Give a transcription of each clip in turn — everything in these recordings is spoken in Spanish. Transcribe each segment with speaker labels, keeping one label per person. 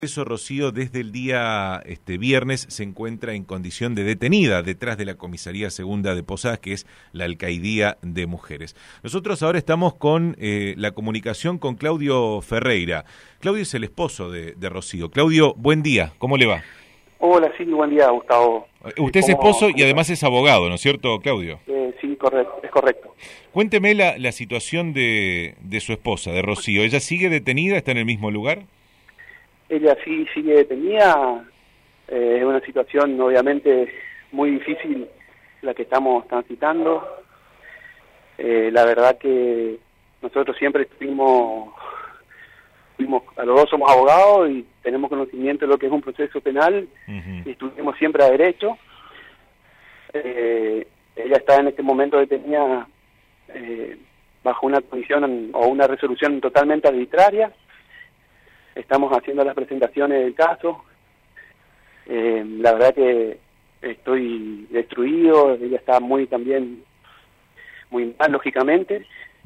Speaker 1: Eso, Rocío, desde el día viernes se encuentra en condición de detenida detrás de la Comisaría Segunda de Posadas, que es la Alcaidía de Mujeres. Nosotros ahora estamos con la comunicación con Claudio Ferreira. Claudio es el esposo de Rocío. Claudio, buen día, ¿cómo le va?
Speaker 2: Hola, sí, buen día, Gustavo.
Speaker 1: Usted es esposo y además es abogado, ¿no es cierto, Claudio?
Speaker 2: Sí, correcto, es correcto.
Speaker 1: Cuénteme la situación de su esposa, de Rocío. ¿Ella sigue detenida? ¿Está en el mismo lugar?
Speaker 2: Ella sí sigue detenida. Es una situación obviamente muy difícil la que estamos transitando. La verdad que nosotros siempre fuimos, a los dos somos abogados y tenemos conocimiento de lo que es un proceso penal. Y estuvimos siempre a derecho. Ella está en este momento detenida bajo una condición o una resolución totalmente arbitraria. Estamos haciendo las presentaciones del caso. La verdad que estoy destruido. Ella está también muy mal, lógicamente.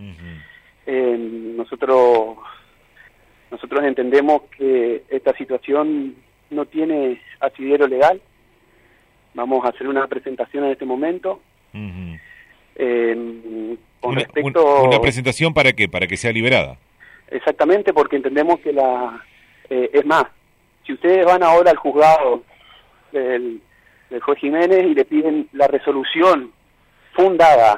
Speaker 2: Nosotros entendemos que esta situación no tiene asidero legal. Vamos a hacer una presentación en este momento.
Speaker 1: ¿Una presentación para qué? ¿Para que sea liberada?
Speaker 2: Exactamente, porque entendemos que es más, si ustedes van ahora al juzgado del juez Jiménez y le piden la resolución fundada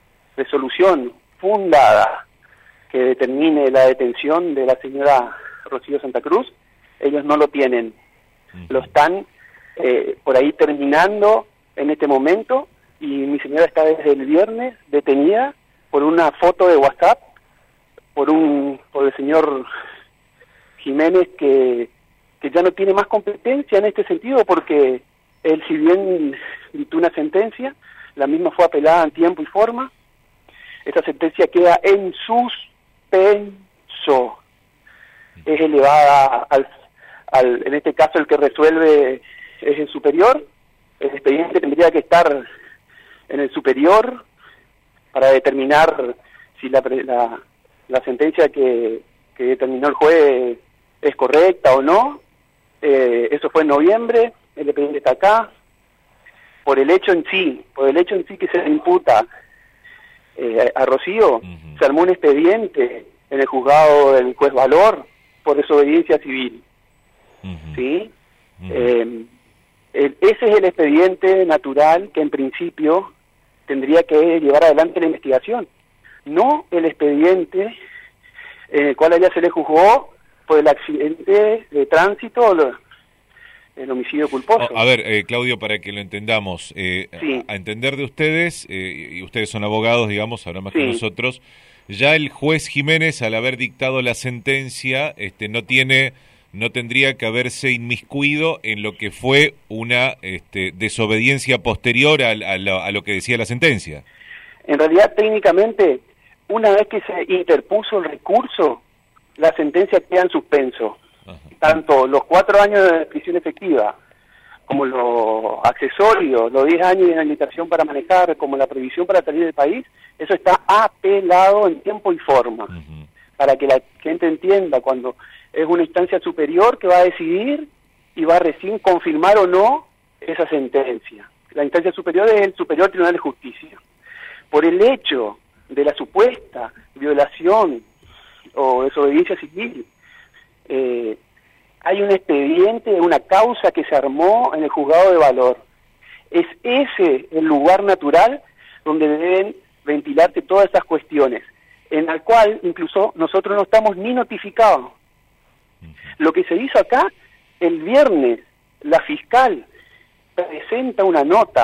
Speaker 2: que determine la detención de la señora Rocío Santa Cruz, ellos no lo tienen. Lo están por ahí terminando en este momento, y mi señora está desde el viernes detenida por una foto de WhatsApp por el señor Jiménez, que ya no tiene más competencia en este sentido, porque él, si bien dictó una sentencia, la misma fue apelada en tiempo y forma. Esta sentencia queda en suspenso, es elevada en este caso el que resuelve es el superior. El expediente tendría que estar en el superior para determinar si la sentencia que determinó el juez es correcta o no. Eso fue en noviembre. El expediente está acá. Por el hecho en sí que se le imputa a Rocío, se armó un expediente en el juzgado del juez Valor por desobediencia civil. ¿Sí? Ese es el expediente natural que en principio tendría que llevar adelante la investigación, no el expediente en el cual a ella se le juzgó por el accidente de tránsito o el homicidio culposo.
Speaker 1: A ver, Claudio, para que lo entendamos,
Speaker 2: sí.
Speaker 1: A entender de ustedes, y ustedes son abogados, digamos, ahora más que nosotros, ya el juez Jiménez, al haber dictado la sentencia, no tendría que haberse inmiscuido en lo que fue una desobediencia posterior a lo que decía la sentencia.
Speaker 2: En realidad, técnicamente, una vez que se interpuso el recurso, la sentencia queda en suspenso. Ajá. Tanto los 4 años de prisión efectiva, como los accesorios, los 10 años de inhabilitación para manejar, como la prohibición para salir del país, eso está apelado en tiempo y forma. Para que la gente entienda, cuando es una instancia superior que va a decidir y va a recién confirmar o no esa sentencia. La instancia superior es el Superior Tribunal de Justicia. Por el hecho de la supuesta violación o desobediencia civil, hay un expediente, una causa que se armó en el juzgado de Valor. Es ese el lugar natural donde deben ventilarse todas esas cuestiones, en la cual incluso nosotros no estamos ni notificados. Lo que se hizo acá, el viernes, la fiscal presenta en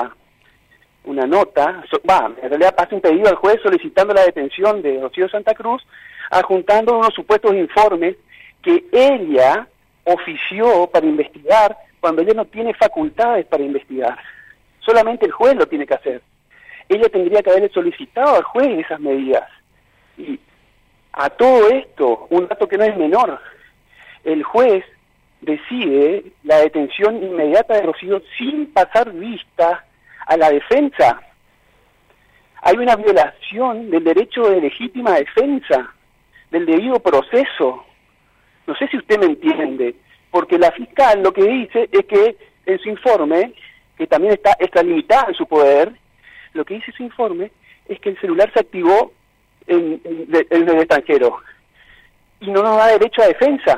Speaker 2: realidad hace un pedido al juez solicitando la detención de Rocío Santa Cruz, adjuntando unos supuestos informes que ella ofició para investigar cuando ella no tiene facultades para investigar. Solamente el juez lo tiene que hacer. Ella tendría que haberle solicitado al juez esas medidas. Y a todo esto, un dato que no es menor, el juez decide la detención inmediata de Rocío sin pasar vista a la defensa. Hay una violación del derecho de legítima defensa, del debido proceso. No sé si usted me entiende. porque la fiscal lo que dice es que en su informe, que también está extralimitada en su poder, lo que dice su informe es que el celular se activó en el extranjero y no nos da derecho a defensa.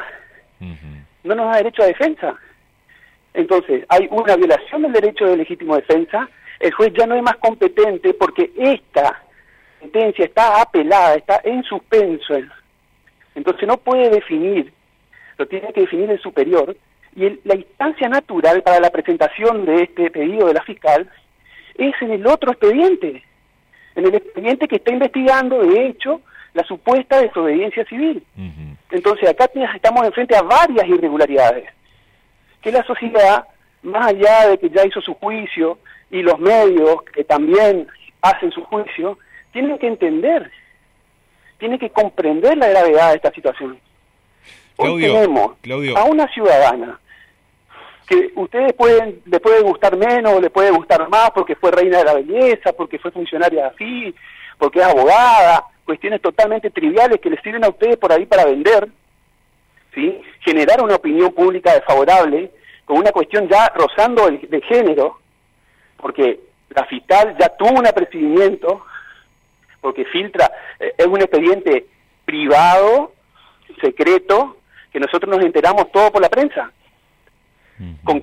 Speaker 2: No nos da derecho a defensa. Entonces, hay una violación del derecho de legítimo defensa, el juez ya no es más competente porque esta sentencia está apelada, está en suspenso. Entonces no puede definir, lo tiene que definir el superior, y la instancia natural para la presentación de este pedido de la fiscal es en el otro expediente, en el expediente que está investigando, de hecho, la supuesta desobediencia civil. Entonces acá estamos enfrente a varias irregularidades, que la sociedad, más allá de que ya hizo su juicio, y los medios que también hacen su juicio, tienen que entender, tienen que comprender la gravedad de esta situación. Hoy tenemos a una ciudadana que ustedes le puede gustar menos o le puede gustar más porque fue reina de la belleza, porque fue funcionaria así, porque es abogada, cuestiones totalmente triviales que les sirven a ustedes por ahí para vender, ¿sí? Generar una opinión pública desfavorable con una cuestión ya rozando de género, porque la fiscal ya tuvo un apercibimiento, porque filtra, es un expediente privado, secreto, que nosotros nos enteramos todo por la prensa. ¿Cómo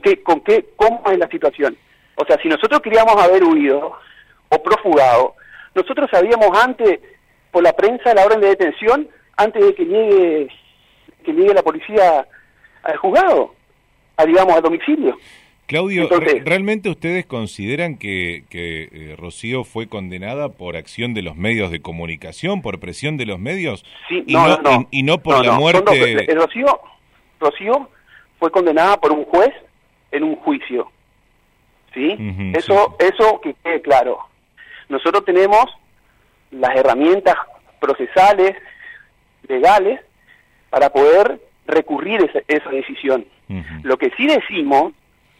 Speaker 2: es la situación? O sea, si nosotros queríamos haber huido o profugado, nosotros sabíamos antes, por la prensa, la orden de detención, antes de que llegue la policía al juzgado, digamos, al domicilio.
Speaker 1: Claudio, entonces, ¿realmente ustedes consideran que Rocío fue condenada por acción de los medios de comunicación, por presión de los medios?
Speaker 2: Sí,
Speaker 1: y no por la muerte...
Speaker 2: Rocío fue condenada por un juez en un juicio, ¿sí? Eso que quede claro. Nosotros tenemos las herramientas procesales, legales, para poder recurrir esa decisión. Lo que sí decimos,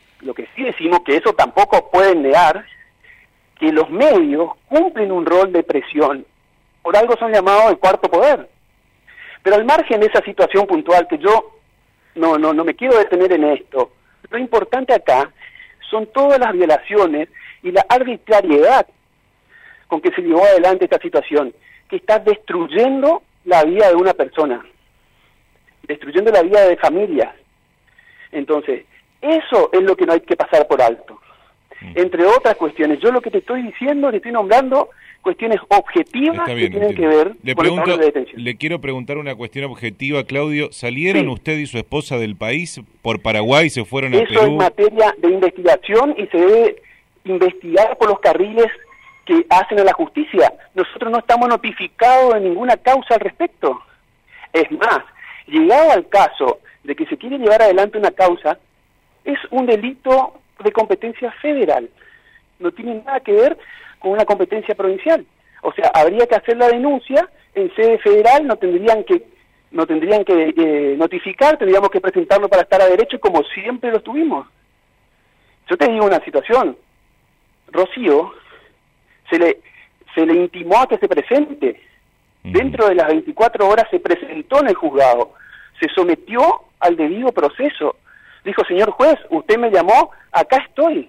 Speaker 2: que eso tampoco pueden negar, que los medios cumplen un rol de presión, por algo son llamados el cuarto poder. Pero al margen de esa situación puntual, que yo no me quiero detener en esto, lo importante acá son todas las violaciones y la arbitrariedad con que se llevó adelante esta situación, que está destruyendo la vida de una persona, destruyendo la vida de familias. Entonces, eso es lo que no hay que pasar por alto. Entre otras cuestiones, yo lo que te estoy diciendo, te estoy nombrando cuestiones objetivas que tienen que ver con el orden de detención.
Speaker 1: Le quiero preguntar una cuestión objetiva, Claudio. ¿Salieron usted y su esposa del país por Paraguay, se fueron a Perú?
Speaker 2: Eso es materia de investigación y se debe investigar por los carriles que hacen a la justicia. Nosotros no estamos notificados de ninguna causa al respecto. Es más, llegado al caso de que se quiere llevar adelante una causa, es un delito de competencia federal. No tiene nada que ver con una competencia provincial. O sea, habría que hacer la denuncia en sede federal, no tendrían que notificar, tendríamos que presentarlo para estar a derecho como siempre lo tuvimos. Yo te digo una situación. Rocío se le intimó a que se presente. Dentro de las 24 horas se presentó en el juzgado. Se sometió al debido proceso. Dijo, señor juez, usted me llamó, acá estoy.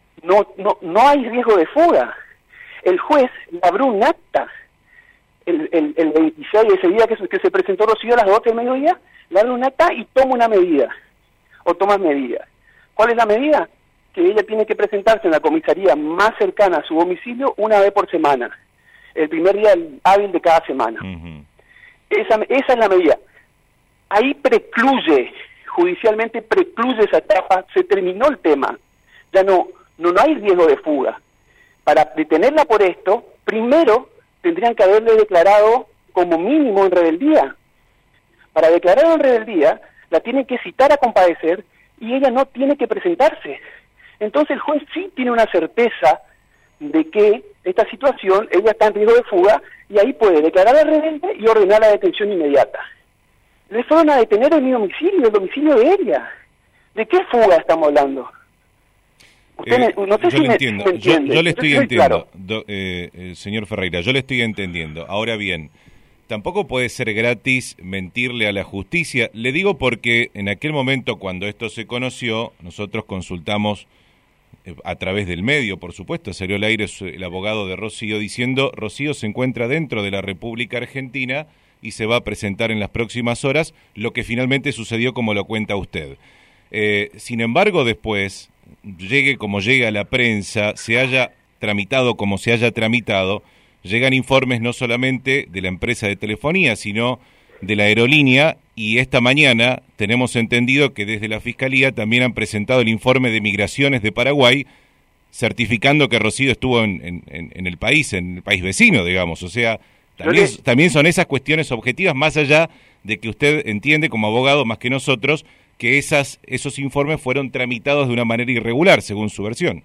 Speaker 2: No hay riesgo de fuga. El juez le abrió un acta el 26, ese día que se presentó Rocío a las 12 del mediodía, le abre un acta y toma una medida, o tomas medidas. ¿Cuál es la medida? Que ella tiene que presentarse en la comisaría más cercana a su domicilio una vez por semana, el primer día hábil de cada semana. Esa es la medida. Ahí judicialmente precluye esa etapa, se terminó el tema, ya no hay riesgo de fuga. Para detenerla por esto, primero tendrían que haberle declarado como mínimo en rebeldía. Para declarar en rebeldía, la tienen que citar a comparecer y ella no tiene que presentarse. Entonces el juez sí tiene una certeza de que esta situación, ella está en riesgo de fuga, y ahí puede declarar a rebelde y ordenar la detención inmediata. Le fueron a detener en mi domicilio, el domicilio de ella. ¿De qué fuga estamos hablando? Usted no sé si me entiende.
Speaker 1: Yo le estoy entendiendo, claro. Señor Ferreira, yo le estoy entendiendo. Ahora bien, tampoco puede ser gratis mentirle a la justicia. Le digo porque en aquel momento, cuando esto se conoció, nosotros consultamos a través del medio, por supuesto, salió al aire el abogado de Rocío diciendo: Rocío se encuentra dentro de la República Argentina y se va a presentar en las próximas horas, lo que finalmente sucedió como lo cuenta usted. Sin embargo, después, llegue como llegue a la prensa, se haya tramitado como se haya tramitado, llegan informes no solamente de la empresa de telefonía, sino de la aerolínea, y esta mañana tenemos entendido que desde la Fiscalía también han presentado el informe de Migraciones de Paraguay, certificando que Rocío estuvo en el país vecino, digamos. O sea, también son esas cuestiones objetivas, más allá de que usted entiende como abogado más que nosotros que esos informes fueron tramitados de una manera irregular, según su versión.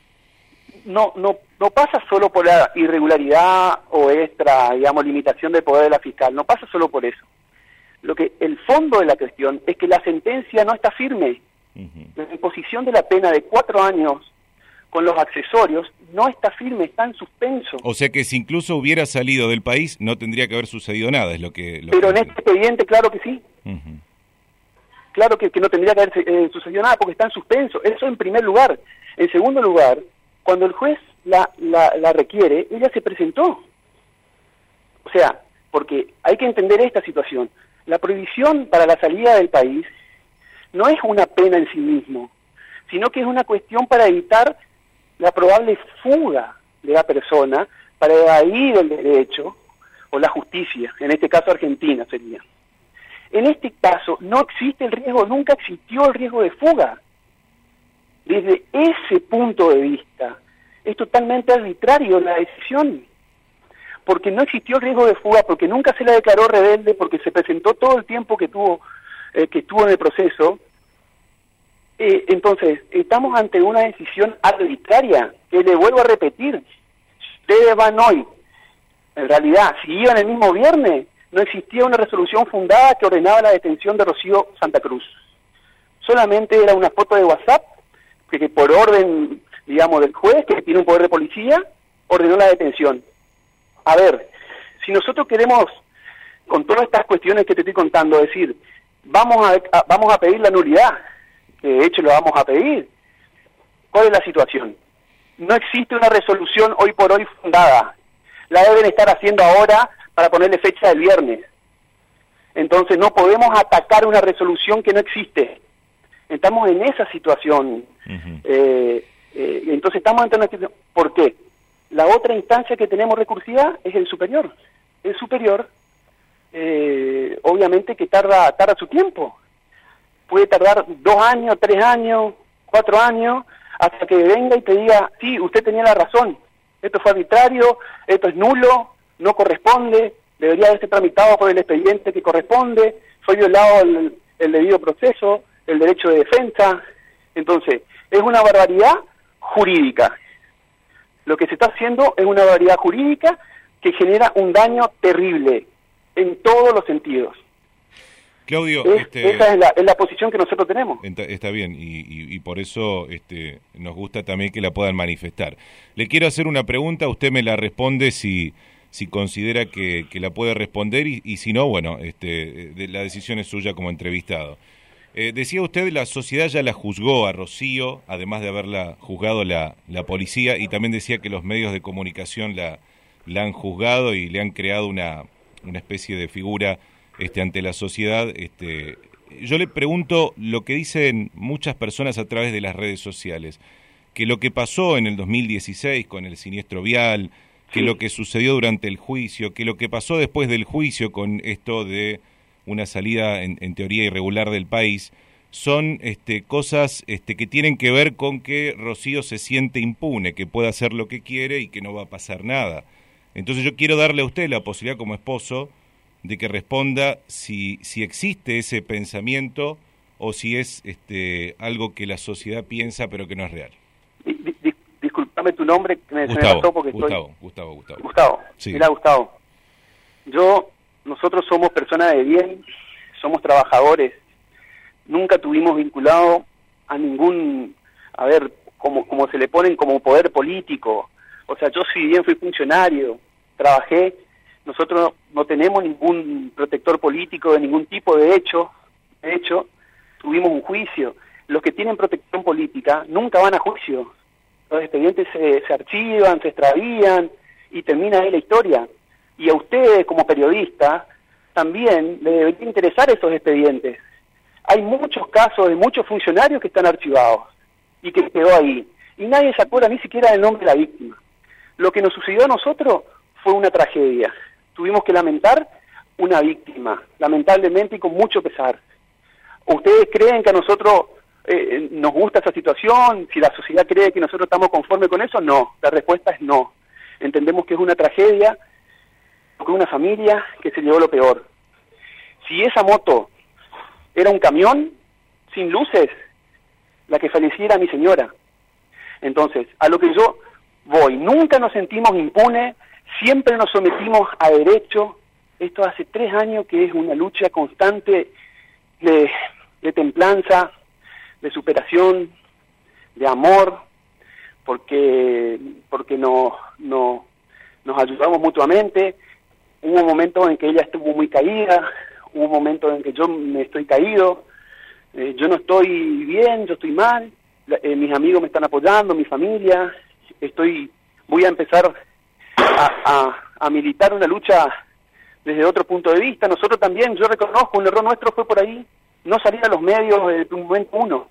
Speaker 2: No pasa solo por la irregularidad o limitación del poder de la fiscal, no pasa solo por eso. El fondo de la cuestión es que la sentencia no está firme. La imposición de la pena de 4 años con los accesorios no está firme, está en suspenso.
Speaker 1: O sea que si incluso hubiera salido del país, no tendría que haber sucedido nada, es lo que...
Speaker 2: Pero en este expediente, claro que sí. Claro que no tendría que haber sucedido nada porque está en suspenso. Eso en primer lugar. En segundo lugar, cuando el juez la requiere, ella se presentó. O sea, porque hay que entender esta situación. La prohibición para la salida del país no es una pena en sí mismo, sino que es una cuestión para evitar la probable fuga de la persona, para evadir el derecho o la justicia, en este caso Argentina sería. En este caso no existe el riesgo, nunca existió el riesgo de fuga. Desde ese punto de vista, es totalmente arbitrario la decisión, porque no existió el riesgo de fuga, porque nunca se la declaró rebelde, porque se presentó todo el tiempo que estuvo en el proceso. Entonces, estamos ante una decisión arbitraria, que le vuelvo a repetir. Si ustedes van hoy, en realidad, si iban el mismo viernes, no existía una resolución fundada que ordenaba la detención de Rocío Santa Cruz. Solamente era una foto de WhatsApp, que por orden, digamos, del juez, que tiene un poder de policía, ordenó la detención. A ver, si nosotros queremos, con todas estas cuestiones que te estoy contando, decir, vamos a pedir la nulidad, que de hecho lo vamos a pedir, ¿cuál es la situación? No existe una resolución hoy por hoy fundada. La deben estar haciendo ahora para ponerle fecha del viernes. Entonces no podemos atacar una resolución que no existe. Estamos en esa situación. Entonces estamos ante una situación. ¿Por qué? La otra instancia que tenemos recursiva es el superior. El superior, obviamente que tarda su tiempo. Puede tardar 2 años, 3 años, 4 años, hasta que venga y te diga, sí, usted tenía la razón, esto fue arbitrario, esto es nulo, no corresponde, debería haberse tramitado por el expediente que corresponde, fue violado el debido proceso, el derecho de defensa. Entonces, es una barbaridad jurídica. Lo que se está haciendo es una barbaridad jurídica que genera un daño terrible en todos los sentidos.
Speaker 1: Claudio,
Speaker 2: esa es la posición que nosotros tenemos.
Speaker 1: Está bien, y por eso nos gusta también que la puedan manifestar. Le quiero hacer una pregunta, usted me la responde si considera que la puede responder, y si no, bueno, la decisión es suya como entrevistado. Decía usted, la sociedad ya la juzgó a Rocío, además de haberla juzgado la policía, y también decía que los medios de comunicación la han juzgado y le han creado una especie de figura ante la sociedad. Yo le pregunto lo que dicen muchas personas a través de las redes sociales, que lo que pasó en el 2016 con el siniestro vial, que lo que sucedió durante el juicio, que lo que pasó después del juicio con esto de una salida en teoría irregular del país, son cosas que tienen que ver con que Rocío se siente impune, que puede hacer lo que quiere y que no va a pasar nada. Entonces yo quiero darle a usted la posibilidad como esposo de que responda si existe ese pensamiento o si es algo que la sociedad piensa pero que no es real.
Speaker 2: Disculpame tu nombre, que se me pasó porque Gustavo.
Speaker 1: Sí.
Speaker 2: Mira, Gustavo, nosotros somos personas de bien, somos trabajadores, nunca tuvimos vinculado a ningún, como se le ponen como poder político. O sea, yo si bien fui funcionario, trabajé, nosotros no tenemos ningún protector político de ningún tipo. De hecho, tuvimos un juicio. Los que tienen protección política nunca van a juicio. Los expedientes se archivan, se extravían y termina ahí la historia. Y a ustedes como periodistas también les debería interesar esos expedientes. Hay muchos casos de muchos funcionarios que están archivados y que quedó ahí. Y nadie se acuerda ni siquiera del nombre de la víctima. Lo que nos sucedió a nosotros fue una tragedia. Tuvimos que lamentar una víctima, lamentablemente y con mucho pesar. ¿Ustedes creen que a nosotros nos gusta esa situación? Si la sociedad cree que nosotros estamos conformes con eso, no. La respuesta es no. Entendemos que es una tragedia, con una familia que se llevó lo peor. Si esa moto era un camión sin luces, la que falleciera mi señora. Entonces, a lo que yo voy, nunca nos sentimos impunes, siempre nos sometimos a derecho. Esto hace 3 años que es una lucha constante de templanza, de superación, de amor, porque nos ayudamos mutuamente. Hubo momentos en que ella estuvo muy caída, hubo momentos en que yo me estoy caído, yo no estoy bien, yo estoy mal, mis amigos me están apoyando, mi familia, voy a empezar a militar una lucha desde otro punto de vista. Nosotros también, yo reconozco, un error nuestro fue por ahí, no salir a los medios desde un momento uno,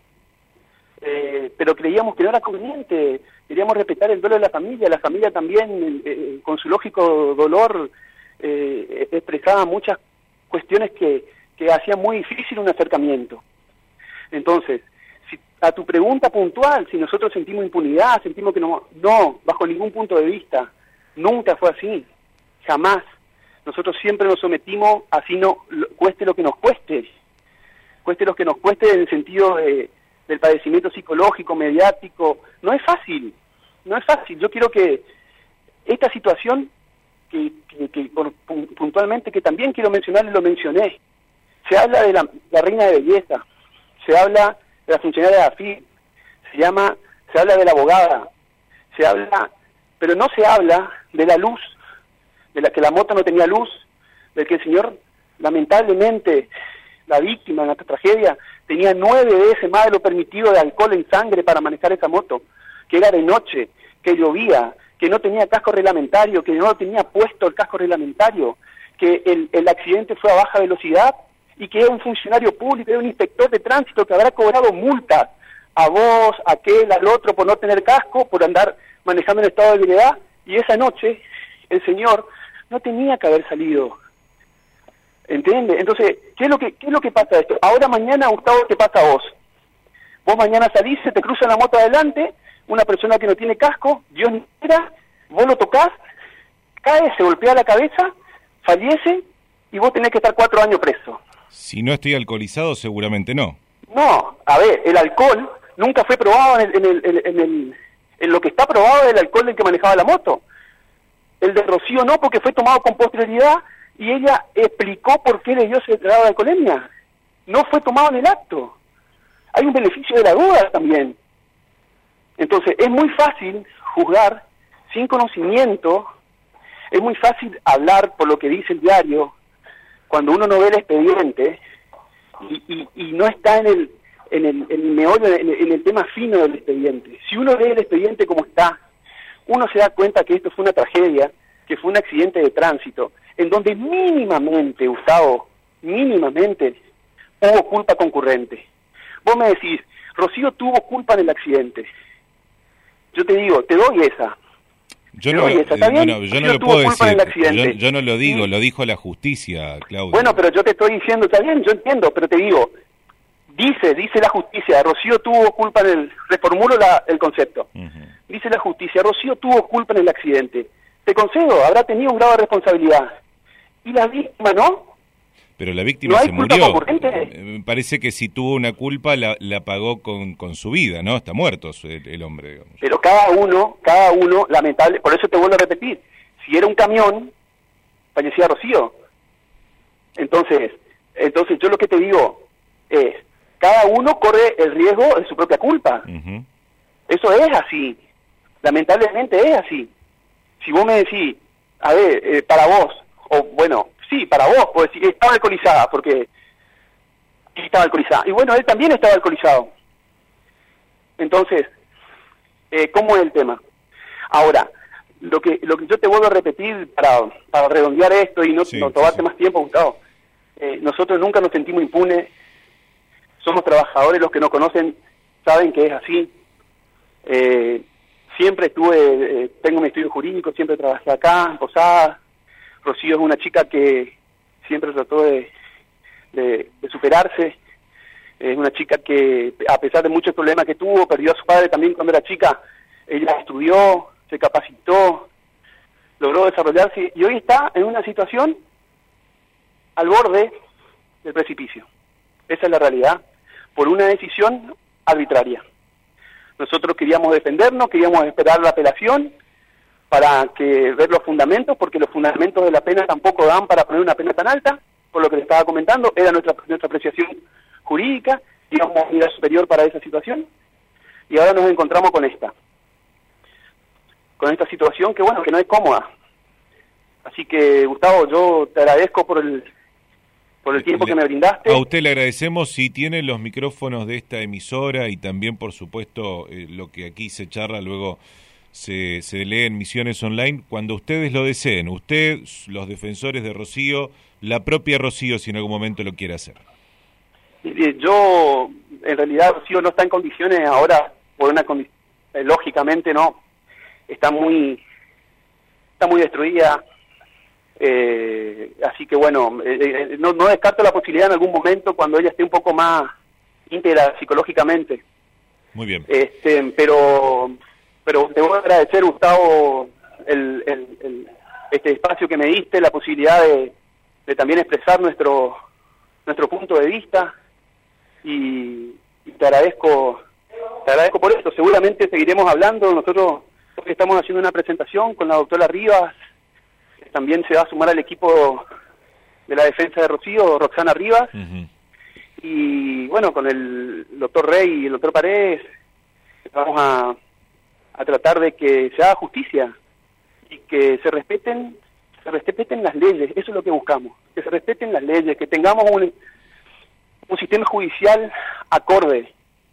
Speaker 2: pero creíamos que no era conveniente, queríamos respetar el duelo de la familia también, con su lógico dolor, expresaba muchas cuestiones que hacían muy difícil un acercamiento. Entonces, a tu pregunta puntual, si nosotros sentimos impunidad, sentimos que no, bajo ningún punto de vista, nunca fue así, jamás. Nosotros siempre nos sometimos, así cueste lo que nos cueste en el sentido del padecimiento psicológico, mediático. No es fácil. Yo quiero que esta situación, que puntualmente, que también quiero mencionar y lo mencioné, se habla de la reina de belleza, se habla de la funcionaria de AFIP, se habla de la abogada, pero no se habla de la luz, de la que la moto no tenía luz, de que el señor, lamentablemente, la víctima en esta tragedia, tenía 9 veces más de lo permitido de alcohol en sangre para manejar esa moto, que era de noche, que llovía, que no tenía casco reglamentario, que no tenía puesto el casco reglamentario, que el accidente fue a baja velocidad y que era un funcionario público, era un inspector de tránsito que habrá cobrado multas a vos, a aquel, al otro por no tener casco, por andar manejando en estado de ebriedad, y esa noche el señor no tenía que haber salido. ¿Entiende? Entonces, ¿qué es lo que pasa esto? Ahora mañana, Gustavo, ¿qué pasa a vos? Vos mañana salís, se te cruza la moto adelante, una persona que no tiene casco, Dios no quiera, vos lo tocás, cae, se golpea la cabeza, fallece, y vos tenés que estar 4 años preso.
Speaker 1: Si no estoy alcoholizado, seguramente no.
Speaker 2: No, a ver, el alcohol nunca fue probado en lo que está probado del alcohol del que manejaba la moto. El de Rocío no, porque fue tomado con posterioridad y ella explicó por qué le dio ese grado de alcoholemia. No fue tomado en el acto. Hay un beneficio de la duda también. Entonces, es muy fácil juzgar sin conocimiento, es muy fácil hablar por lo que dice el diario, cuando uno no ve el expediente y no está en el meollo, en el tema fino del expediente. Si uno lee el expediente como está, uno se da cuenta que esto fue una tragedia, que fue un accidente de tránsito, en donde mínimamente, Gustavo, hubo culpa concurrente. Vos me decís, Rocío tuvo culpa en el accidente. Yo te digo, te doy esa.
Speaker 1: Yo no lo puedo decir, yo no lo digo, lo dijo la justicia, Claudio.
Speaker 2: Bueno, pero yo te estoy diciendo, está bien, yo entiendo, pero te digo, dice la justicia, Rocío tuvo culpa reformulo el concepto. Dice la justicia, Rocío tuvo culpa en el accidente. Te concedo, habrá tenido un grado de responsabilidad. Y la víctima no.
Speaker 1: Pero la víctima se murió. Me parece que si tuvo una culpa la pagó con su vida, ¿no? Está muerto el hombre, digamos. Pero
Speaker 2: cada uno, lamentable, por eso te vuelvo a repetir, si era un camión, fallecía Rocío. Entonces yo lo que te digo es, cada uno corre el riesgo de su propia culpa. Eso es así, lamentablemente es así. Si vos me decís, a ver, para vos, o bueno, sí, para vos, puedo decir, estaba alcoholizada, porque estaba alcoholizada. Y bueno, él también estaba alcoholizado. Entonces, ¿cómo es el tema? Ahora, lo que yo te vuelvo a repetir para redondear esto y no tomarte más tiempo, Gustavo, nosotros nunca nos sentimos impunes, somos trabajadores, los que nos conocen saben que es así. Siempre tengo mi estudio jurídico, siempre trabajé acá, en Posadas. Rocío es una chica que siempre trató de superarse. Es una chica que, a pesar de muchos problemas que tuvo, perdió a su padre también cuando era chica. Ella estudió, se capacitó, logró desarrollarse y hoy está en una situación al borde del precipicio. Esa es la realidad, por una decisión arbitraria. Nosotros queríamos defendernos, queríamos esperar la apelación para ver los fundamentos, porque los fundamentos de la pena tampoco dan para poner una pena tan alta, por lo que le estaba comentando, era nuestra apreciación jurídica, íbamos a ir superior para esa situación, y ahora nos encontramos con esta situación que bueno, que no es cómoda. Así que, Gustavo, yo te agradezco por el tiempo que me brindaste.
Speaker 1: A usted le agradecemos. Si tiene los micrófonos de esta emisora y también, por supuesto, lo que aquí se charla luego se lee en Misiones Online, cuando ustedes lo deseen, usted, los defensores de Rocío, la propia Rocío, si en algún momento lo quiere hacer.
Speaker 2: Yo, en realidad, Rocío no está en condiciones ahora, por una condición, lógicamente no, está muy destruida. Así que bueno, no descarto la posibilidad en algún momento cuando ella esté un poco más íntegra psicológicamente.
Speaker 1: Muy bien.
Speaker 2: Pero te voy a agradecer, Gustavo, este espacio que me diste, la posibilidad de también expresar nuestro punto de vista y te agradezco por esto. Seguramente seguiremos hablando. Nosotros estamos haciendo una presentación con la doctora Rivas. También se va a sumar al equipo de la defensa de Rocío, Roxana Rivas. Uh-huh. Y bueno, con el doctor Rey y el doctor Paredes vamos a tratar de que se haga justicia y que se respeten las leyes. Eso es lo que buscamos, que se respeten las leyes, que tengamos un sistema judicial acorde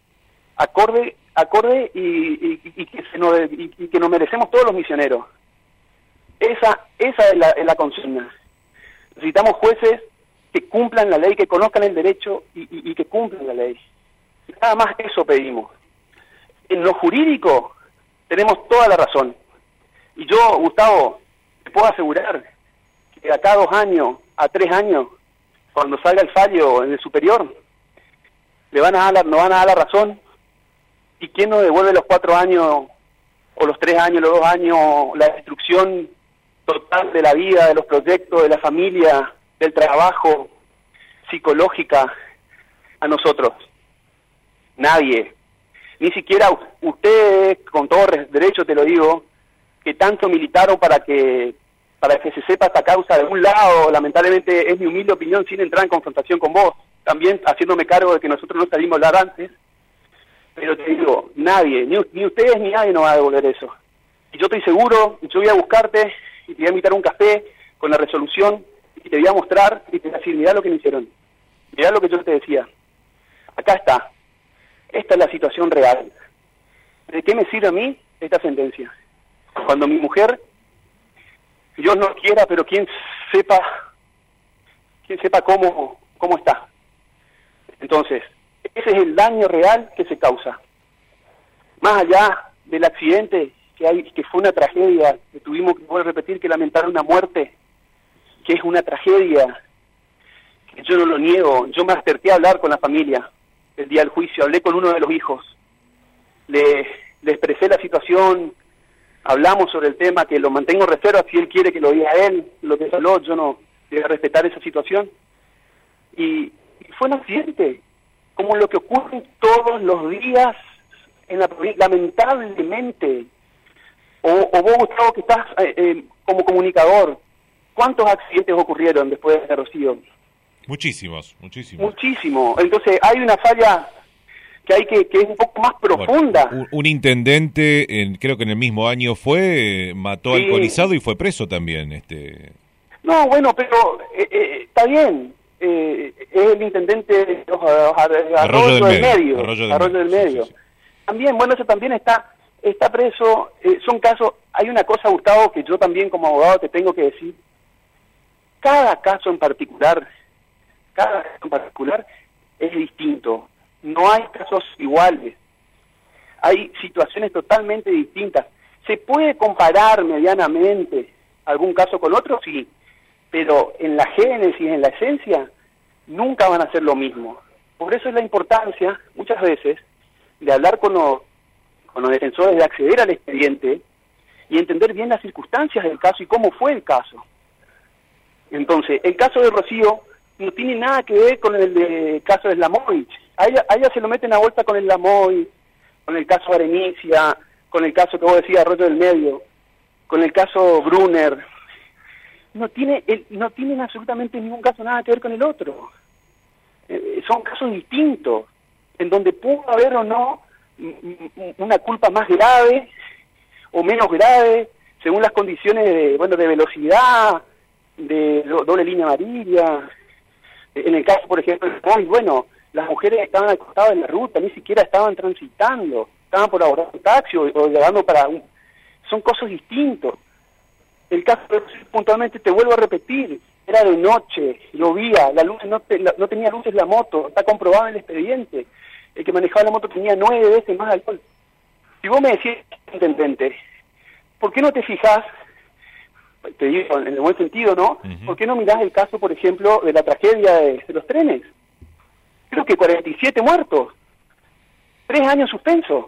Speaker 2: y que nos merecemos todos los misioneros. Esa es la consigna. Necesitamos jueces que cumplan la ley, que conozcan el derecho y que cumplan la ley. Nada más eso pedimos. En lo jurídico tenemos toda la razón. Y yo, Gustavo, te puedo asegurar que de acá a 2 años, a 3 años, cuando salga el fallo en el superior, nos van a dar la razón. ¿Y quién nos devuelve los 4 años, o los 3 años, los 2 años, la destrucción total de la vida, de los proyectos, de la familia, del trabajo, psicológica, a nosotros? Nadie. Ni siquiera ustedes, con todo derecho te lo digo, que tanto militaron para que se sepa esta causa de un lado. Lamentablemente es mi humilde opinión, sin entrar en confrontación con vos, también haciéndome cargo de que nosotros no salimos a hablar antes, pero te digo, nadie, ni ustedes ni nadie nos va a devolver eso. Y yo estoy seguro, yo voy a buscarte y te voy a invitar a un café con la resolución y te voy a mostrar y te voy a decir, mirá lo que me hicieron, mirá lo que yo te decía, acá está, esta es la situación real. ¿De qué me sirve a mí esta sentencia? Cuando mi mujer, Dios no quiera, pero quien sepa cómo está. Entonces, ese es el daño real que se causa. Más allá del accidente que fue una tragedia, que tuvimos que volver a repetir, que lamentar una muerte, que es una tragedia, que yo no lo niego. Yo me acerqué a hablar con la familia el día del juicio, hablé con uno de los hijos, le expresé la situación, hablamos sobre el tema, que lo mantengo en reserva, si él quiere que lo diga él, lo que habló, yo no voy a respetar esa situación. Y fue un accidente, como lo que ocurre todos los días en la provincia, lamentablemente. O vos, Gustavo, que estás como comunicador, ¿cuántos accidentes ocurrieron después de Rocío?
Speaker 1: Muchísimos.
Speaker 2: Muchísimo. Entonces hay una falla que es un poco más profunda.
Speaker 1: Bueno, un intendente, creo que en el mismo año mató alcoholizado y fue preso también.
Speaker 2: No, bueno, pero está bien. Es el intendente de Arroyo del Medio. Arroyo del Medio. Sí. También, bueno, eso también está preso. Son casos. Hay una cosa, Gustavo, que yo también como abogado te tengo que decir. Cada caso en particular es distinto. No hay casos iguales. Hay situaciones totalmente distintas. ¿Se puede comparar medianamente algún caso con otro? Sí. Pero en la génesis, en la esencia, nunca van a ser lo mismo. Por eso es la importancia, muchas veces, de hablar con los defensores, de acceder al expediente y entender bien las circunstancias del caso y cómo fue el caso. Entonces, el caso de Rocío no tiene nada que ver con el caso de Slamovich. A ella se lo meten a vuelta con el Slamovich, con el caso Arenicia, con el caso que vos decías, Arroyo del Medio, con el caso Brunner. No tienen absolutamente ningún caso nada que ver con el otro. Son casos distintos, en donde pudo haber o no una culpa más grave o menos grave, según las condiciones de velocidad, de doble línea amarilla. En el caso, por ejemplo, bueno, las mujeres estaban al costado de la ruta, ni siquiera estaban transitando, estaban por abordar un taxi o llegando para un... Son cosas distintos. El caso, puntualmente, te vuelvo a repetir, era de noche, llovía, la luz no tenía luces la moto, está comprobado en el expediente. El que manejaba la moto tenía 9 veces más alcohol. Si vos me decís, intendente, ¿por qué no te fijás, te digo en el buen sentido, ¿no? ¿Por qué no mirás el caso, por ejemplo, de la tragedia de los trenes? Creo que 47 muertos, 3 años suspenso.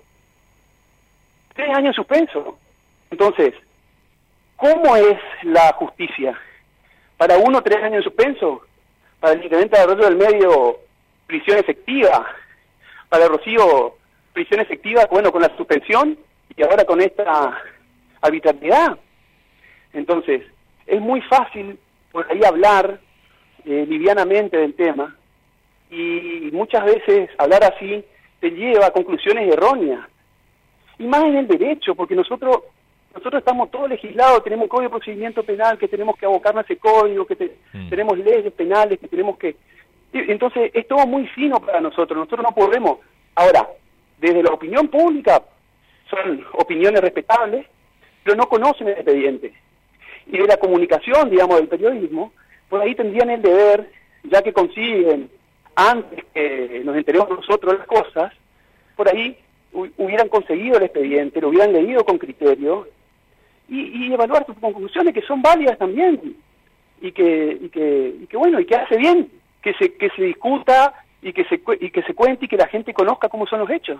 Speaker 2: 3 años suspenso. Entonces, ¿cómo es la justicia? Para uno, 3 años en suspenso. Para el intendente de Arroyo del Medio, prisión efectiva. Para Rocío, prisión efectiva, bueno, con la suspensión y ahora con esta arbitrariedad. Entonces, es muy fácil por ahí hablar livianamente del tema y muchas veces hablar así te lleva a conclusiones erróneas. Y más en el derecho, porque nosotros estamos todos legislados, tenemos un código de procedimiento penal que tenemos que abocarnos a ese código, que tenemos leyes penales que tenemos que... Entonces, es todo muy fino para nosotros no podemos... Ahora, desde la opinión pública, son opiniones respetables, pero no conocen el expediente. Y de la comunicación, digamos, del periodismo, por ahí tendrían el deber, ya que consiguen, antes que nos enteremos nosotros las cosas, por ahí hubieran conseguido el expediente, lo hubieran leído con criterio, y evaluar sus conclusiones, que son válidas también, y que hace bien que se discuta y que se cuente y que la gente conozca cómo son los hechos.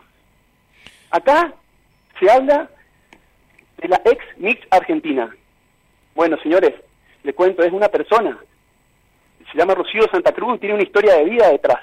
Speaker 2: Acá se habla de la ex Miss Argentina. Bueno, señores, le cuento, es una persona, se llama Rocío Santa Cruz, tiene una historia de vida detrás.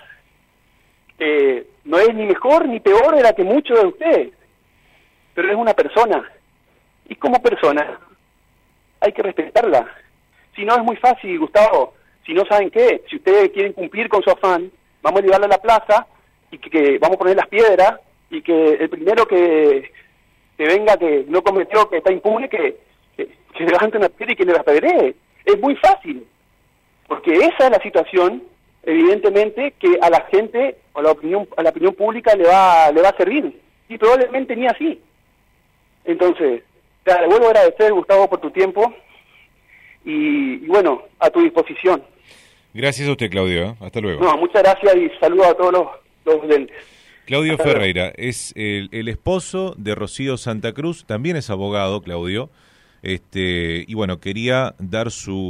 Speaker 2: No es ni mejor ni peor de la que muchos de ustedes, pero es una persona. Y como persona, hay que respetarla. Si no, es muy fácil, Gustavo. Si no saben qué, si ustedes quieren cumplir con su afán, vamos a llevarla a la plaza y que vamos a poner las piedras y que el primero que venga, que no cometió, que está impune, que levante una piedra y que le apedree. Es muy fácil. Porque esa es la situación, evidentemente, que a la gente, o a la opinión pública le va a servir. Y probablemente ni así. Entonces, te vuelvo a agradecer, Gustavo, por tu tiempo y bueno, a tu disposición.
Speaker 1: Gracias a usted, Claudio. Hasta luego.
Speaker 2: No, muchas gracias y saludos a todos los oyentes.
Speaker 1: Claudio Ferreira es el esposo de Rocío Santa Cruz, también es abogado, Claudio, y bueno, quería dar su